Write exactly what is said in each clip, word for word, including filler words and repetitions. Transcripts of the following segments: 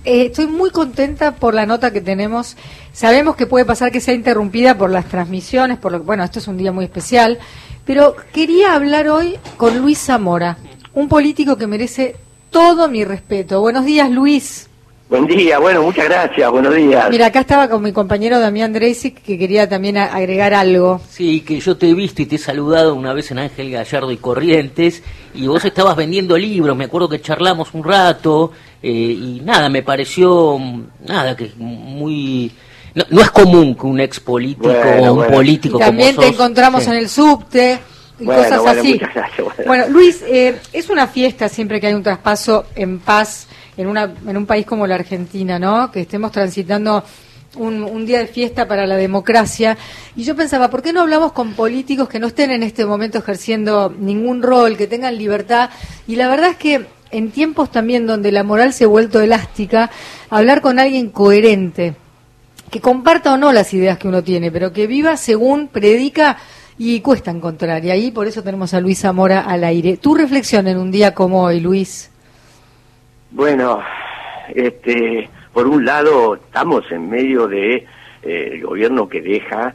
eh, estoy muy contenta por la nota que tenemos. Sabemos que puede pasar que sea interrumpida por las transmisiones, por lo que, bueno, esto es un día muy especial, pero quería hablar hoy con Luis Zamora, un político que merece todo mi respeto. Buenos días, Luis. Buen día, bueno, muchas gracias, buenos días. Mira, acá estaba con mi compañero Damián Dreisic, que quería también agregar algo. Sí, que yo te he visto y te he saludado una vez en Ángel Gallardo y Corrientes, y vos estabas vendiendo libros, me acuerdo que charlamos un rato, eh, y nada, me pareció, nada, que muy... No, no es común que un ex político bueno, o un bueno. político Y también como te sos, encontramos sí. en el subte y Bueno, cosas bueno, así. muchas gracias, bueno. Bueno, Luis, eh, es una fiesta siempre que hay un traspaso en paz en una en un país como la Argentina, ¿no? Que estemos transitando un, un día de fiesta para la democracia. Y yo pensaba, ¿por qué no hablamos con políticos que no estén en este momento ejerciendo ningún rol, que tengan libertad? Y la verdad es que en tiempos también donde la moral se ha vuelto elástica, hablar con alguien coherente, que comparta o no las ideas que uno tiene, pero que viva según predica, y cuesta encontrar. Y ahí por eso tenemos a Luis Zamora al aire. Tu reflexión en un día como hoy, Luis. Bueno, este, por un lado estamos en medio de eh, el gobierno que deja,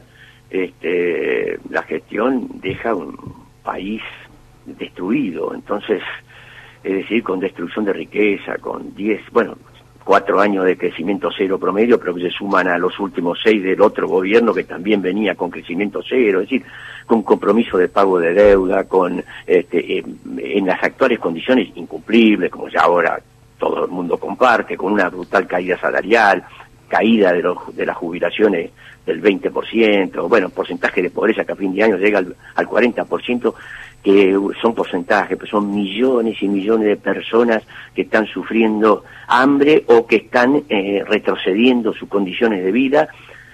este, la gestión deja un país destruido, entonces, es decir, con destrucción de riqueza, con diez, bueno, cuatro años de crecimiento cero promedio, pero que se suman a los últimos seis del otro gobierno que también venía con crecimiento cero, es decir, con compromiso de pago de deuda, con este, eh, en las actuales condiciones incumplibles, como ya ahora todo el mundo comparte, con una brutal caída salarial, caída de, los, de las jubilaciones del veinte por ciento, bueno, porcentaje de pobreza que a fin de año llega al, al cuarenta por ciento, que son porcentajes, pues son millones y millones de personas que están sufriendo hambre o que están eh, retrocediendo sus condiciones de vida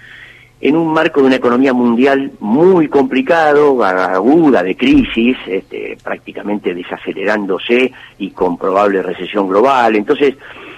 en un marco de una economía mundial muy complicado, aguda, de crisis, este, prácticamente desacelerándose y con probable recesión global. Entonces,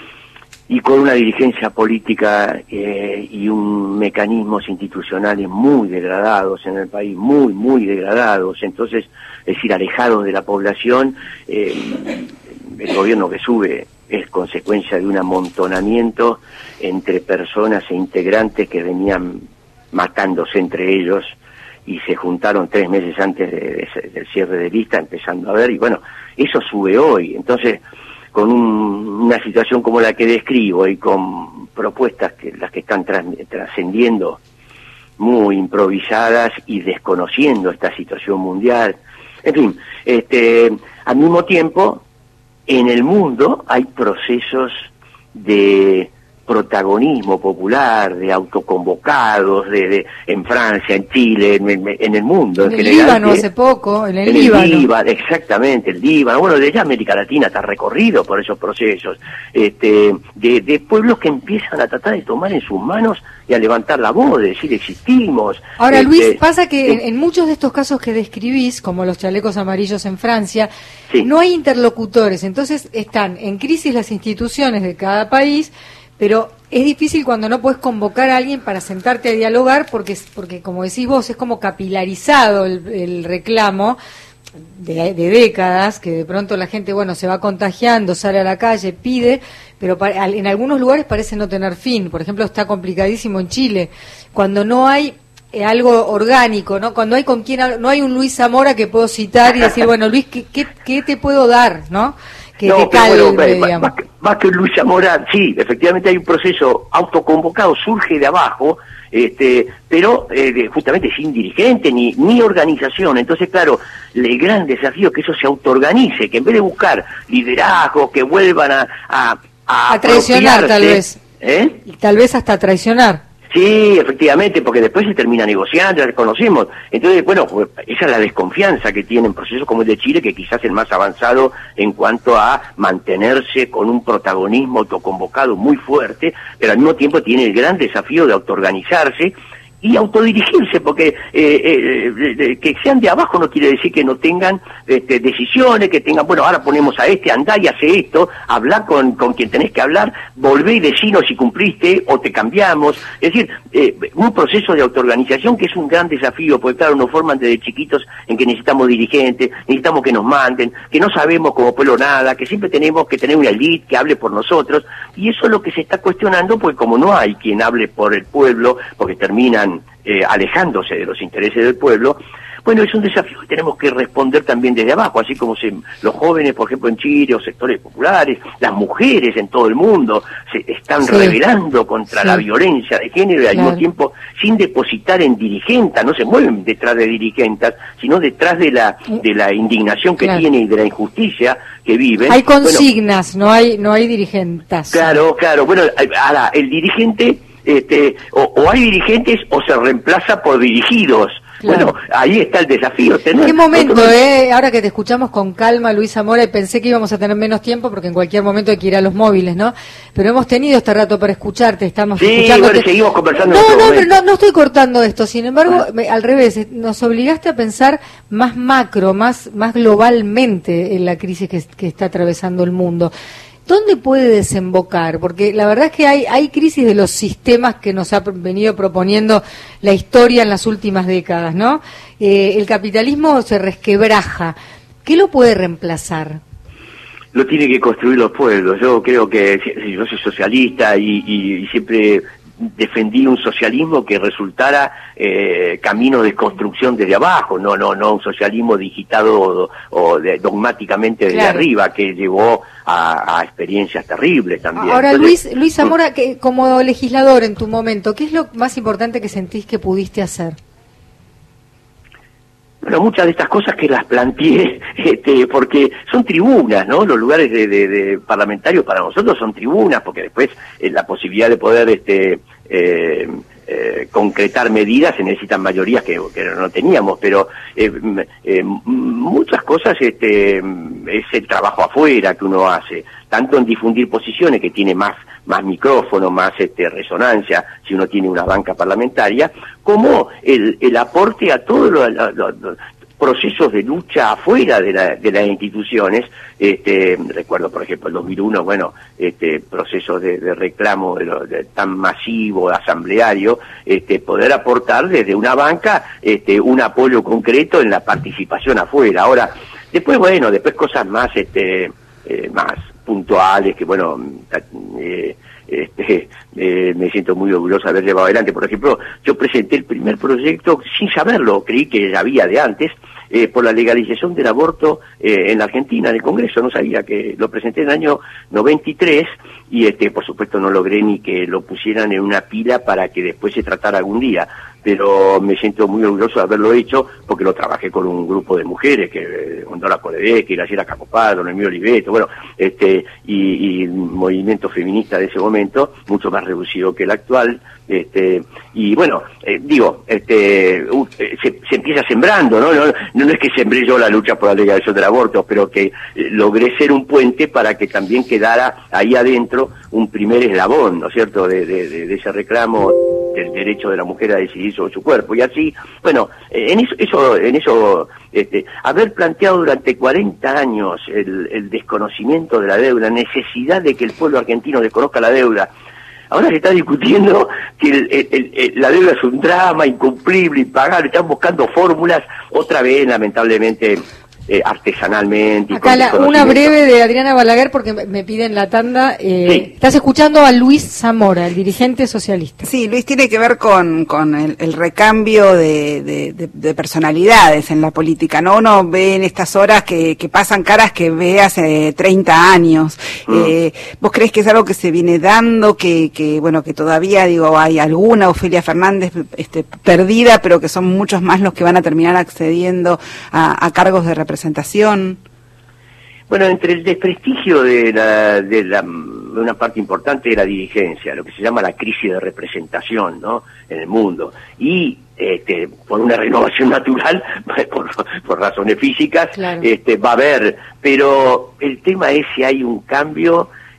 y con una dirigencia política eh, y un mecanismos institucionales muy degradados en el país, muy, muy degradados, entonces, es decir, alejados de la población, eh, el gobierno que sube es consecuencia de un amontonamiento entre personas e integrantes que venían matándose entre ellos y se juntaron tres meses antes de, de, del cierre de lista, empezando a ver, y bueno, eso sube hoy, entonces, con un, una situación como la que describo y con propuestas que las que están tras, trascendiendo muy improvisadas y desconociendo esta situación mundial, en fin, este, al mismo tiempo, en el mundo hay procesos de protagonismo popular, de autoconvocados, de, de en Francia, en Chile, en, en, en el mundo. En, en el general, Líbano de, hace poco, en el en Líbano. El Líbano, exactamente, el Líbano. Bueno, de ya América Latina está recorrido por esos procesos, este, de, de pueblos que empiezan a tratar de tomar en sus manos y a levantar la voz, de decir existimos. Ahora, este, Luis, pasa que eh, en, en muchos de estos casos que describís, como los chalecos amarillos en Francia, sí. no hay interlocutores, entonces están en crisis las instituciones de cada país, pero es difícil cuando no puedes convocar a alguien para sentarte a dialogar, porque, porque como decís vos, es como capilarizado el, el reclamo de, de décadas, que de pronto la gente, bueno, se va contagiando, sale a la calle, pide, pero para, en algunos lugares parece no tener fin. Por ejemplo, está complicadísimo en Chile, cuando no hay eh, algo orgánico, ¿no? Cuando hay con quien, no hay un Luis Zamora que puedo citar y decir, bueno, Luis, ¿qué, qué, qué te puedo dar, no? Que no, te pero calme, bueno, digamos. más, que, más que Luis Zamora, sí, efectivamente hay un proceso autoconvocado, surge de abajo, este, pero eh, justamente sin dirigente ni, ni organización. Entonces, claro, el gran desafío es que eso se autoorganice, que en vez de buscar liderazgo, que vuelvan a... A, a, a traicionar, tal vez. ¿Eh? Y tal vez hasta traicionar. Sí, efectivamente, porque después se termina negociando, ya reconocimos. Entonces, bueno, pues, esa es la desconfianza que tienen procesos como el de Chile, que quizás es el más avanzado en cuanto a mantenerse con un protagonismo autoconvocado muy fuerte, pero al mismo tiempo tiene el gran desafío de autoorganizarse y autodirigirse, porque eh, eh, eh, que sean de abajo no quiere decir que no tengan este, decisiones, que tengan, bueno, ahora ponemos a este, andá y hace esto, hablar con, con quien tenés que hablar, volvé y decinos si cumpliste o te cambiamos. Es decir, eh, un proceso de autoorganización que es un gran desafío, porque claro, nos forman desde chiquitos en que necesitamos dirigentes, necesitamos que nos manden, que no sabemos como pueblo nada, que siempre tenemos que tener una elite que hable por nosotros, y eso es lo que se está cuestionando, porque como no hay quien hable por el pueblo, porque terminan eh, alejándose de los intereses del pueblo, bueno, es un desafío que tenemos que responder también desde abajo, así como se, los jóvenes, por ejemplo, en Chile, o sectores populares, las mujeres en todo el mundo, se están sí. rebelando contra sí. la violencia de género y al claro. mismo tiempo sin depositar en dirigentas, no se mueven detrás de dirigentas, sino detrás de la de la indignación que claro. tienen y de la injusticia que viven. Hay consignas, bueno, no hay no hay dirigentas. Claro, claro, bueno, ahora, el dirigente, este, o, o hay dirigentes o se reemplaza por dirigidos. Claro. Bueno, ahí está el desafío. Tener ¿Qué momento, otro... eh? Ahora que te escuchamos con calma, Luis Zamora, y pensé que íbamos a tener menos tiempo porque en cualquier momento hay que ir a los móviles, ¿no? Pero hemos tenido este rato para escucharte, estamos sí, escuchándote. Bueno, seguimos conversando. No, en no, momento. pero no, no estoy cortando esto. Sin embargo, ah. me, al revés, nos obligaste a pensar más macro, más, más globalmente en la crisis que, que está atravesando el mundo. ¿Dónde puede desembocar? Porque la verdad es que hay, hay crisis de los sistemas que nos ha venido proponiendo la historia en las últimas décadas, ¿no? Eh, el capitalismo se resquebraja. ¿Qué lo puede reemplazar? Lo tienen que construir los pueblos. Yo creo que yo soy socialista y, y, y siempre defendí un socialismo que resultara eh, camino de construcción desde abajo, no no no un socialismo digitado o, o de, dogmáticamente desde claro. arriba, que llevó a, a experiencias terribles también. Ahora, Entonces, Luis Luis Zamora, que como legislador en tu momento, ¿qué es lo más importante que sentís que pudiste hacer? Bueno, muchas de estas cosas que las planteé, este, porque son tribunas, ¿no? Los lugares de, de, de parlamentarios para nosotros son tribunas, porque después eh, la posibilidad de poder este, eh, eh, concretar medidas se necesitan mayorías que, que no teníamos, pero eh, eh, muchas cosas este, es el trabajo afuera que uno hace, tanto en difundir posiciones, que tiene más más micrófono, más este, resonancia, si uno tiene una banca parlamentaria, como el, el aporte a todos los, los, los procesos de lucha afuera de, la, de las instituciones. Este, recuerdo, por ejemplo, el dos mil uno, bueno, este, procesos de, de reclamo de lo, de, tan masivo, asambleario, este, poder aportar desde una banca este, un apoyo concreto en la participación afuera. Ahora, después, bueno, después cosas más, este, eh, más puntuales que, bueno, eh, este, eh, me siento muy orgulloso de haber llevado adelante. Por ejemplo, yo presenté el primer proyecto sin saberlo, creí que ya había de antes, eh, por la legalización del aborto eh, en la Argentina, en el Congreso. No sabía que lo presenté en el año noventa y tres y este, por supuesto no logré ni que lo pusieran en una pila para que después se tratara algún día, pero me siento muy orgulloso de haberlo hecho porque lo trabajé con un grupo de mujeres, que Ondora Coledeque, Graciela Cacopado, Noemí Oliveto, bueno, este, y, y movimiento feminista de ese momento, mucho más reducido que el actual, este, y bueno, eh, digo, este, uh, se, se empieza sembrando, ¿no? ¿no? No es que sembré yo la lucha por la legalización del aborto, pero que eh, logré ser un puente para que también quedara ahí adentro un primer eslabón, ¿no es cierto?, de, de, de, de ese reclamo del derecho de la mujer a decidir sobre su cuerpo. Y así, bueno, eh, en eso, eso, en eso este, haber planteado durante cuarenta años el, el desconocimiento de la deuda, necesidad de que el pueblo argentino desconozca la deuda. Ahora se está discutiendo que el, el, el, la deuda es un drama incumplible, impagable, están buscando fórmulas, otra vez, lamentablemente, eh, artesanalmente. Y Acá la, una breve de Adriana Balaguer, porque me piden la tanda. Eh, sí. Estás escuchando a Luis Zamora, el dirigente socialista. Sí, Luis, tiene que ver con, con el, el recambio de, de, de, de personalidades en la política, ¿no? Uno ve en estas horas que, que pasan caras que ve hace treinta años. Mm. Eh, ¿Vos crees que es algo que se viene dando, que, que bueno, que todavía, digo, hay alguna Ofelia Fernández este, perdida, pero que son muchos más los que van a terminar accediendo a, a cargos de representación? presentación? Bueno, entre el desprestigio de, la, de, la, de una parte importante de la dirigencia, lo que se llama la crisis de representación, ¿no?, en el mundo, y este, por una renovación natural, por, por razones físicas, claro. este, va a haber, pero el tema es si hay un cambio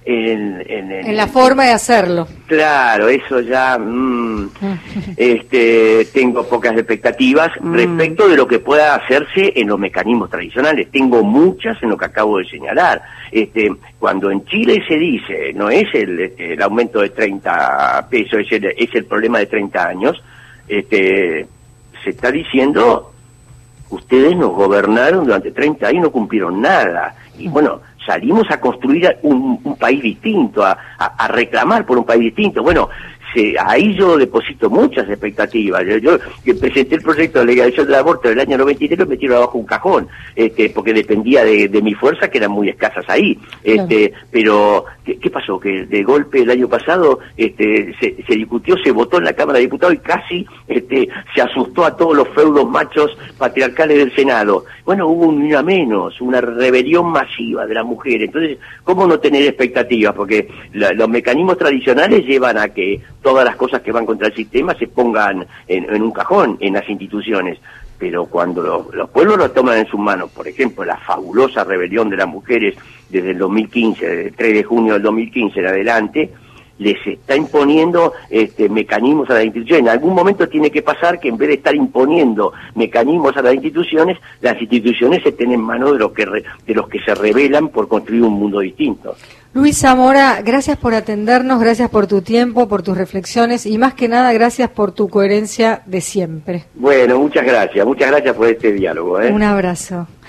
en, en, en, en la forma de hacerlo. Claro, eso ya mmm, este, tengo pocas expectativas mm. respecto de lo que pueda hacerse en los mecanismos tradicionales. Tengo muchas en lo que acabo de señalar. Este, cuando en Chile se dice, no es el, este, el aumento de treinta pesos, es el, es el problema de treinta años, este, se está diciendo, ustedes nos gobernaron durante treinta años y no cumplieron nada. Y bueno, salimos a construir un, un país distinto, a, a, a reclamar por un país distinto. Bueno, se, ahí yo deposito muchas expectativas. Yo, yo que presenté el proyecto de legalización del aborto del año noventa y tres, lo metí abajo un cajón, este, porque dependía de, de mi fuerza, que eran muy escasas ahí. Este, claro. Pero, ¿qué, ¿qué pasó? Que de golpe el año pasado este, se, se discutió, se votó en la Cámara de Diputados y casi este, se asustó a todos los feudos machos patriarcales del Senado. Bueno, hubo una menos, una rebelión masiva de las mujeres. Entonces, ¿cómo no tener expectativas? Porque la, los mecanismos tradicionales llevan a que todas las cosas que van contra el sistema se pongan en, en un cajón, en las instituciones. Pero cuando los, los pueblos lo toman en sus manos, por ejemplo, la fabulosa rebelión de las mujeres desde el dos mil quince, desde el tres de junio del dos mil quince en adelante, les está imponiendo este, mecanismos a las instituciones. En algún momento tiene que pasar que en vez de estar imponiendo mecanismos a las instituciones, las instituciones estén en manos de los que re, de los que se rebelan por construir un mundo distinto. Luis Zamora, gracias por atendernos, gracias por tu tiempo, por tus reflexiones y más que nada gracias por tu coherencia de siempre. Bueno, muchas gracias, muchas gracias por este diálogo, ¿eh? Un abrazo.